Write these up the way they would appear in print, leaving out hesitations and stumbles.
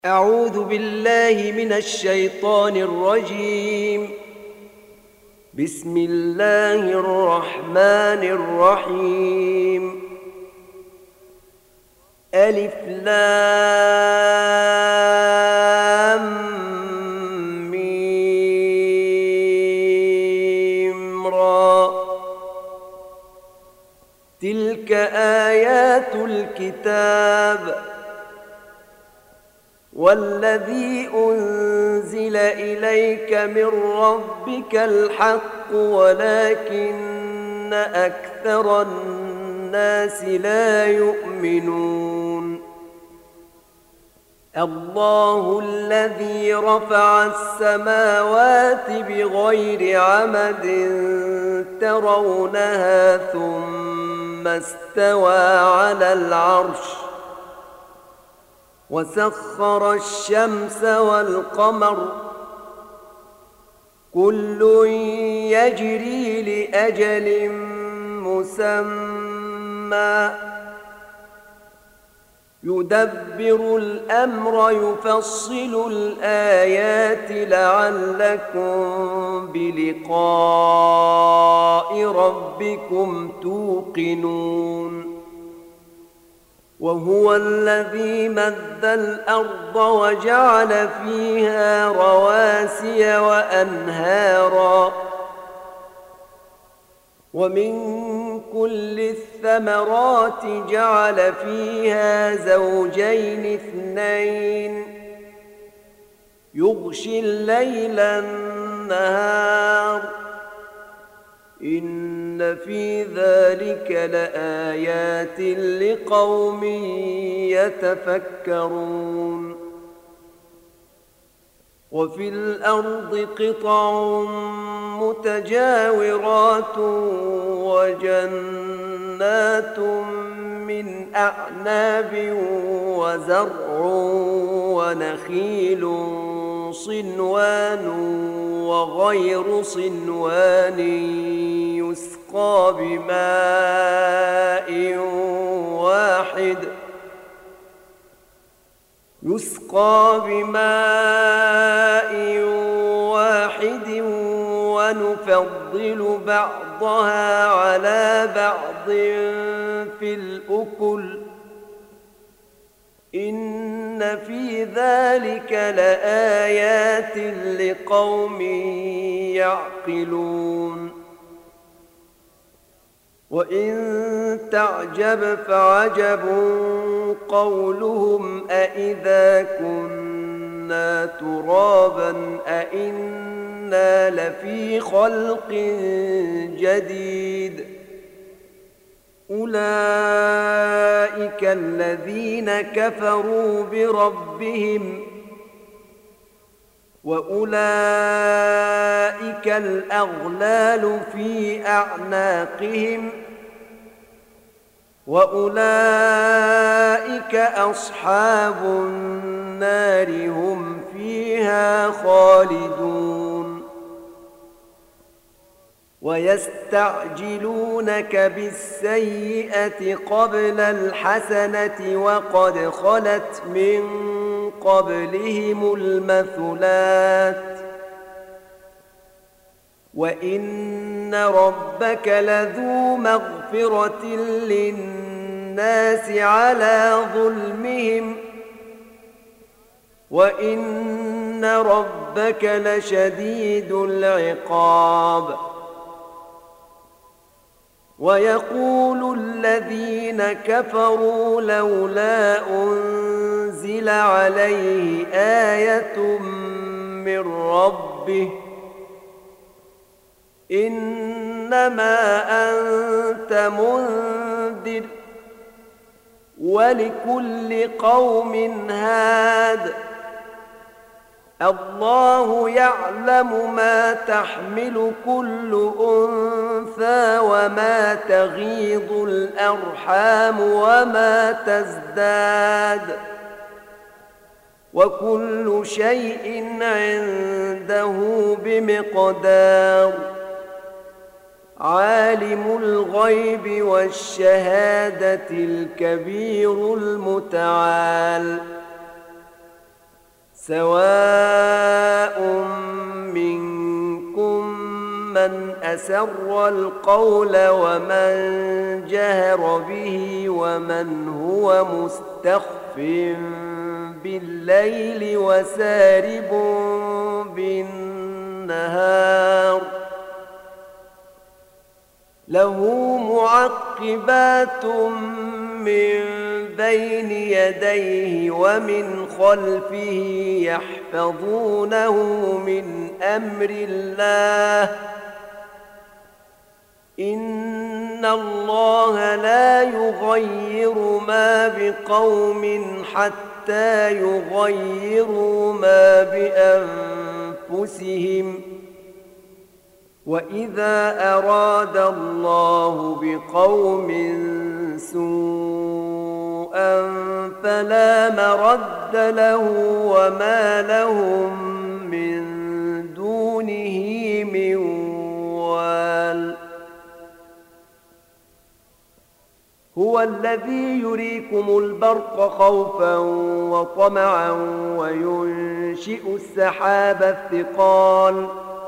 أعوذ بالله من الشيطان الرجيم. بسم الله الرحمن الرحيم. ألف لام ميم را. تلك آيات الكتاب والذي أنزل إليك من ربك الحق ولكن أكثر الناس لا يؤمنون. الله الذي رفع السماوات بغير عمد ترونها ثم استوى على العرش وسخر الشمس والقمر كل يجري لأجل مسمى يدبر الأمر يفصل الآيات لعلكم بلقاء ربكم توقنون. وهو الذي مد الأرض وجعل فيها رواسي وأنهارا ومن كل الثمرات جعل فيها زوجين اثنين يغشي الليل النهار إن في ذلك لآيات لقوم يتفكرون. وفي الأرض قطع متجاورات وجنات من أعناب وزرع ونخيل صنوان وغير صنوان يسقى بماء واحد ونفضل بعضها على بعض في الأكل إن في ذلك لآيات لقوم يعقلون. وإن تعجب فعجب قولهم أإذا كنا ترابا أإنا لفي خلق جديد أولئك الذين كفروا بربهم وأولئك الأغلال في أعناقهم وأولئك أصحاب النار هم فيها خالدون. ويستعجلونك بالسيئة قبل الحسنة وقد خلت من قبلهم المثلات وإن ربك لذو مغفرة للناس على ظلمهم وإن ربك لشديد العقاب. ويقول الذين كفروا لولا أنزل عليه آية من ربه إنما أنت منذر ولكل قوم هاد الله يعلم ما تحمل كل أنثى وما تغيض الأرحام وما تزداد وكل شيء عنده بمقدار. عالم الغيب والشهادة الكبير المتعال سواء منكم من أسر القول ومن جهر به ومن هو مستخف بالليل وسارب بالنهار له معقبات من بين يديه ومن خلفه يحفظونه من أمر الله إن الله لا يغير ما بقوم حتى يغيروا ما بأنفسهم وإذا أراد الله بقوم سوءا فلا مرد له وما لهم من دونه من وال هو الذي يريكم البرق خوفا وطمعا وينشئ السحاب الثقال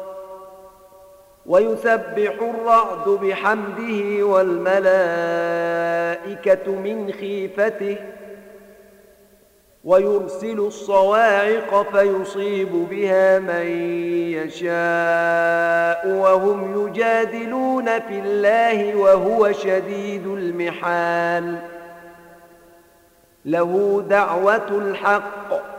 ويسبح الرعد بحمده والملائكة من خيفته ويرسل الصواعق فيصيب بها من يشاء وهم يجادلون في الله وهو شديد المحال له دعوة الحق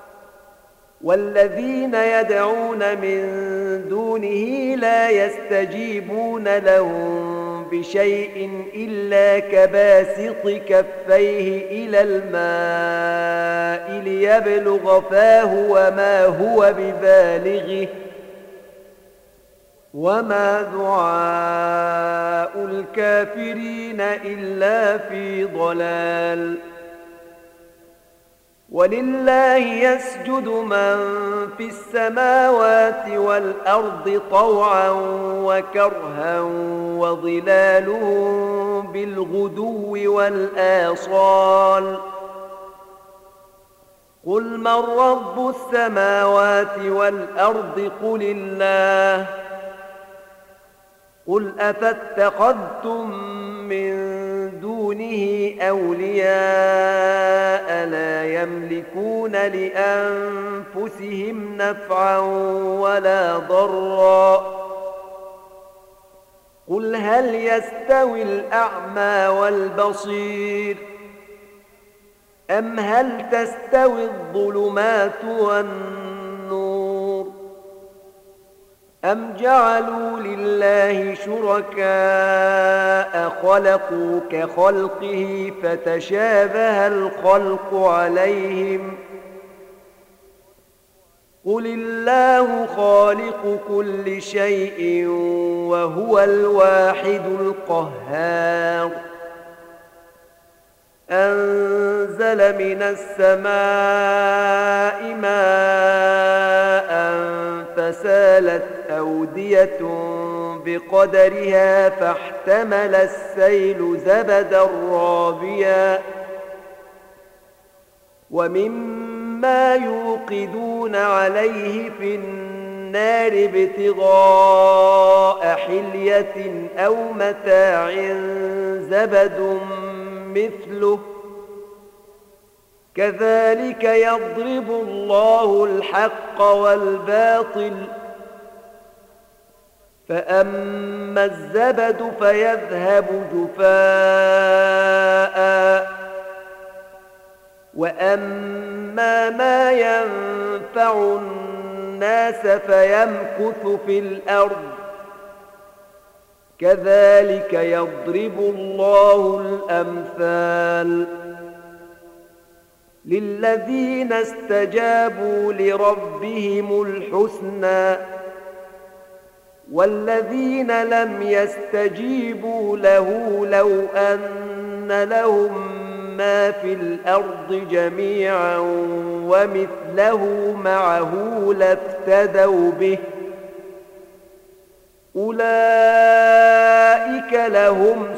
والذين يدعون من دونه لا يستجيبون لهم بشيء إلا كباسط كفيه إلى الماء ليبلغ فاه وما هو ببالغه وما دعاء الكافرين إلا في ضلال ولله يسجد من في السماوات والأرض طوعا وكرها وظلالهم بالغدو والآصال قل من رب السماوات والأرض قل الله قل أفاتخذتم من دونه أولياء لا يملكون لأنفسهم نفعا ولا ضرا قل هل يستوي الأعمى والبصير أم هل تستوي الظلمات والنور أم جعلوا لله شركاء خلقوا كخلقه فتشابه الخلق عليهم قل الله خالق كل شيء وهو الواحد القهار أنزل من السماء ماء فسالت أودية بقدرها فاحتمل السيل زبدا رابيا ومما يوقدون عليه في النار ابتغاء حلية أو متاع زبد مثله كذلك يضرب الله الحق والباطل فأما الزبد فيذهب جفاء وأما ما ينفع الناس فيمكث في الأرض كذلك يضرب الله الأمثال للذين استجابوا لربهم الحسنى والذين لم يستجيبوا له لو أن لهم ما في الأرض جميعا ومثله معه لافتدوا به أولئك لهم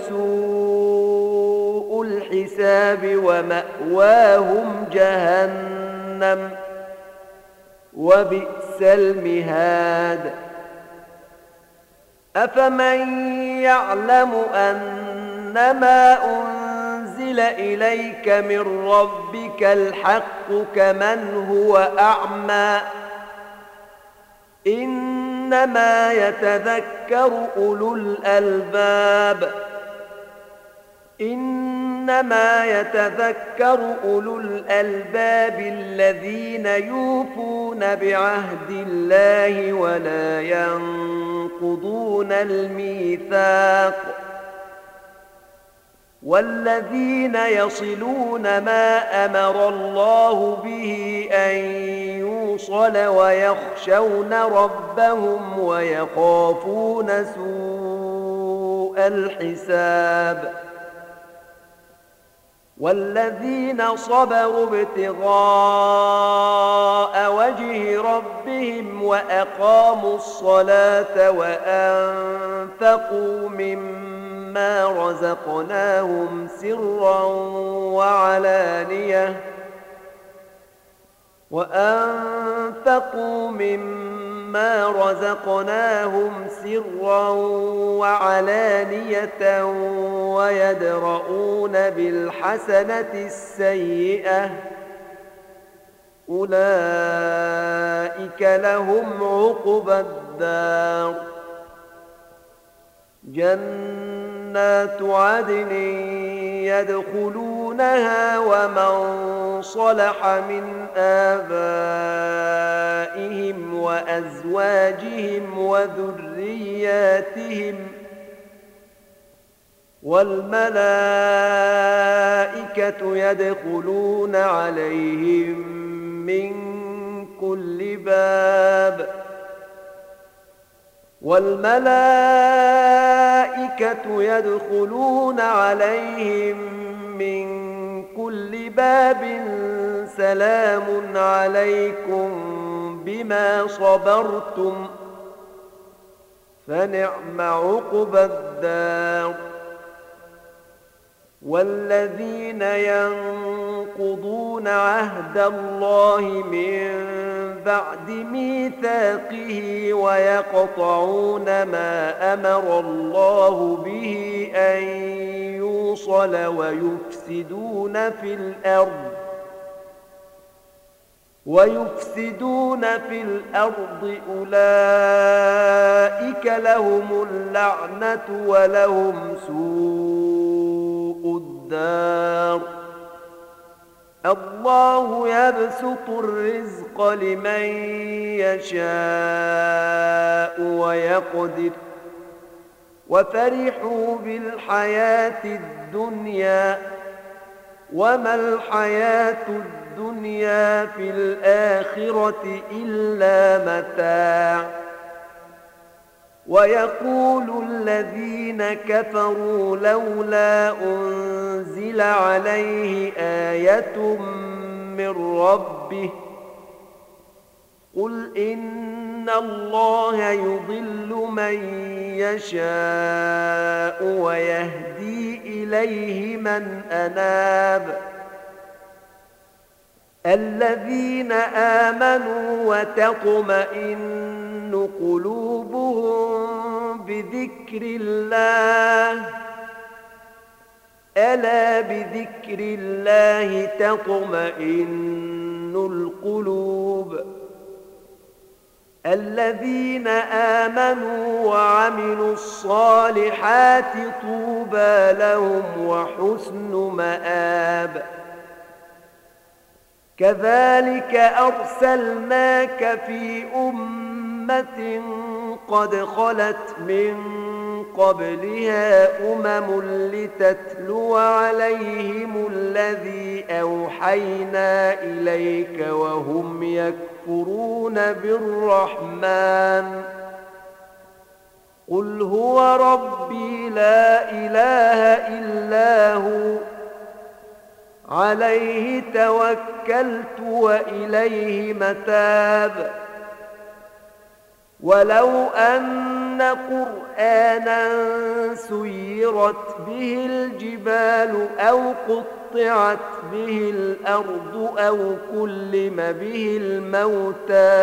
سوء الحساب ومأواهم جهنم وبئس المهاد. أفمن يعلم أنما أنزل إليك من ربك الحق كمن هو أعمى؟ إنما يتذكر أولو الألباب. إنما يتذكر أولو الألباب الذين يوفون بعهد الله ولا ينقضون الميثاق، والذين يصلون ما أمر الله به أن يوصل ويخشون ربهم ويخافون سوء الحساب. والذين صبروا ابتغاء وجه ربهم وأقاموا الصلاة وأنفقوا مما رزقناهم سرا وعلانية ويدرؤون بالحسنة السيئة أولئك لهم عقبى الدار. جنات عدن يدخلونها ومن صلح من آبائهم وأزواجهم وذرياتهم، والملائكة يدخلون عليهم من كل باب. والملائكة يدخلون عليهم من كل باب سلام عليكم بما صبرتم فنعم عقبى الدار. والذين ينقضون عهد الله من بعد ميثاقه ويقطعون ما أمر الله به أن يوصل ويفسدون في الأرض أولئك لهم اللعنة ولهم سوء الدار. الله يبسط الرزق لمن يشاء ويقدر وفرحوا بالحياة الدنيا وما الحياة الدنيا في الآخرة إلا متاع. ويقول الذين كفروا لولا أنزل عليه آية من ربه قل إن الله يضل من يشاء ويهدي إليه من أناب. الذين آمنوا وتطمئن قلوبهم بذكر الله ألا بذكر الله تطمئن القلوب. الذين آمنوا وعملوا الصالحات طوبى لهم وحسن مآب. كذلك أرسلناك في أمة قد خلت من قبلها لتتلو عليهم الذي أوحينا إليك وهم يكفرون بالرحمن قل هو ربي لا إله إلا هو عليه توكلت وإليه متاب. ولو أن قرآنا سيرت به الجبال أو قطعت به الأرض أو كلم به الموتى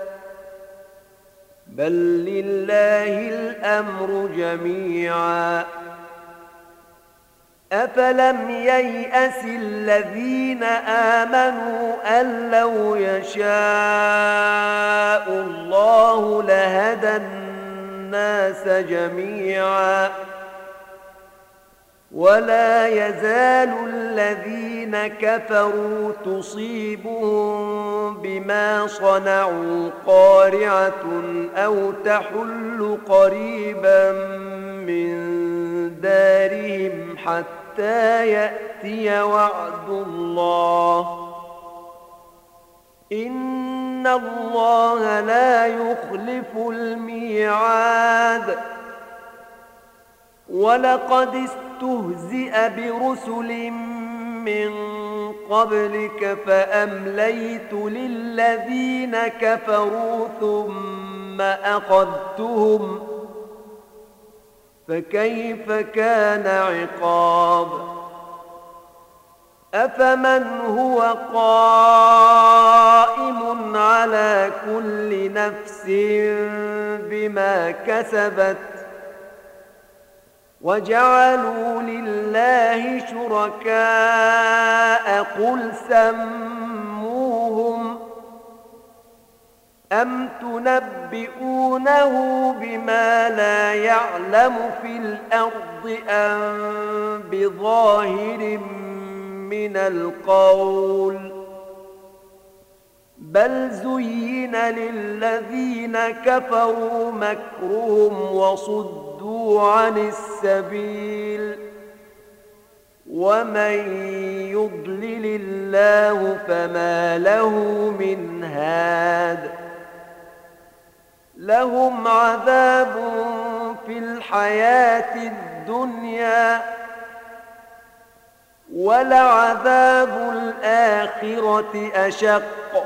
بل لله الأمر جميعا أفلم ييأس الذين آمنوا أن لو يشاء الله لهدى الناس جميعا ولا يزال الذين كفروا تصيبهم بما صنعوا قارعة أو تحل قريبا من دارهم حتى يأتي وعد الله إن الله لا يخلف الميعاد ولقد استهزئ برسل من قبلك فأمليت للذين كفروا ثم أخذتهم فكيف كان عقاب أفمن هو قائم على كل نفس بما كسبت وجعلوا لله شركاء قل سموهم أم تنبئونه بما لا يعلم في الأرض أم بظاهر من القول بل زين للذين كفروا مكرهم وصدوا عن السبيل ومن يضلل الله فما له من هاد لهم عذاب في الحياة الدنيا ولعذاب الآخرة أشق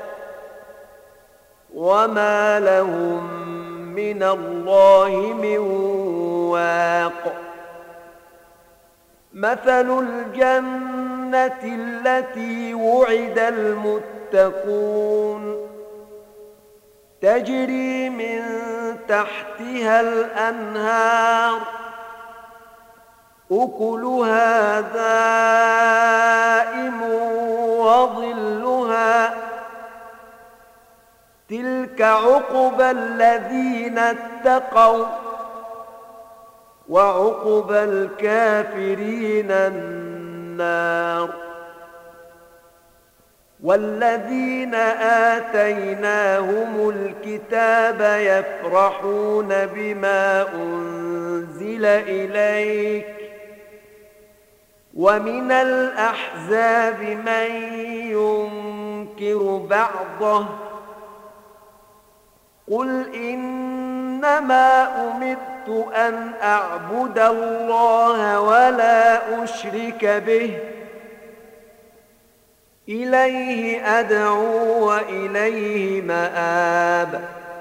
وما لهم من الله من واق مثل الجنة التي وعد المتقون تجري من تحتها الأنهار أكلها دائم وظلها تلك عقبى الذين اتقوا وعقبى الكافرين النار والذين آتيناهم الكتاب يفرحون بما أنزل إليك ومن الأحزاب من ينكر بعضه قل إنما أمرت أن أعبد الله ولا أشرك به إليه أدعو وإليه مآب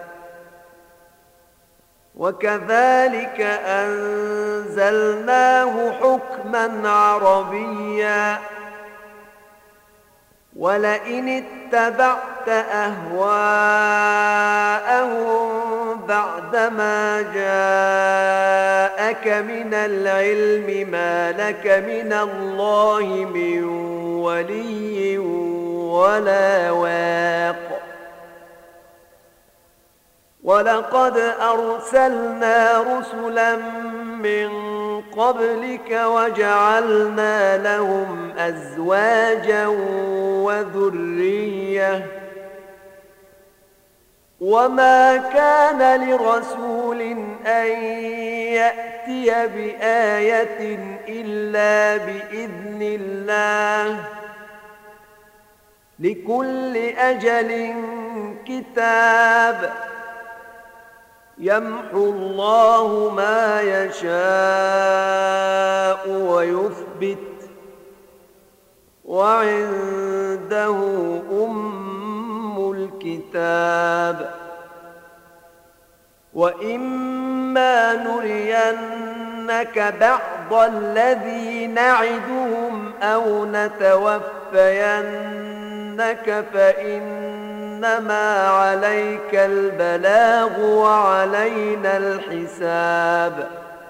وكذلك أنزلناه حكما عربيا ولئن اتبعت أهواءهم بعدما جاءك من العلم ما لك من الله من ولي ولا واق ولقد أرسلنا رسلا من قبلك وجعلنا لهم أزواجا وذرية وما كان لرسول أن يأتي بآية إلا بإذن الله لكل أجل كتاب يمحو الله ما يشاء ويثبت وعنده أم الكتاب وإما نرينك بعض الذي نعدهم أو نتوفينك فإنما عليك البلاغ وعلينا الحساب.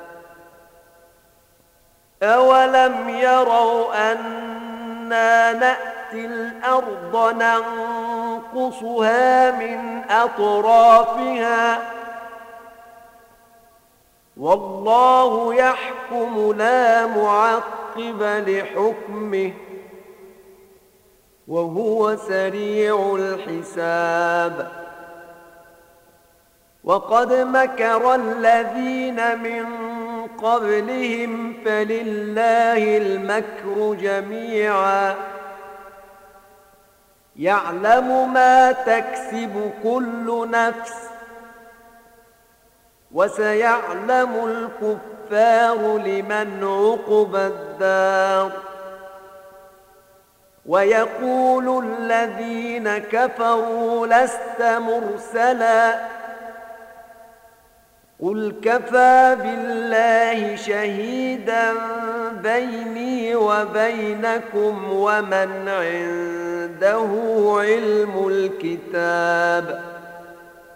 أولم يروا أنا نأتي الأرض ننقصها من أطرافها والله يحكم لا معقب لحكمه وهو سريع الحساب. وقد مكر الذين من قبلهم فلله المكر جميعا يعلم ما تكسب كل نفس وسيعلم الكفار لمن عقبى الدار. ويقول الذين كفروا لست مرسلا قل كفى بالله شهيدا بيني وبينكم ومن عنده علم الكتاب.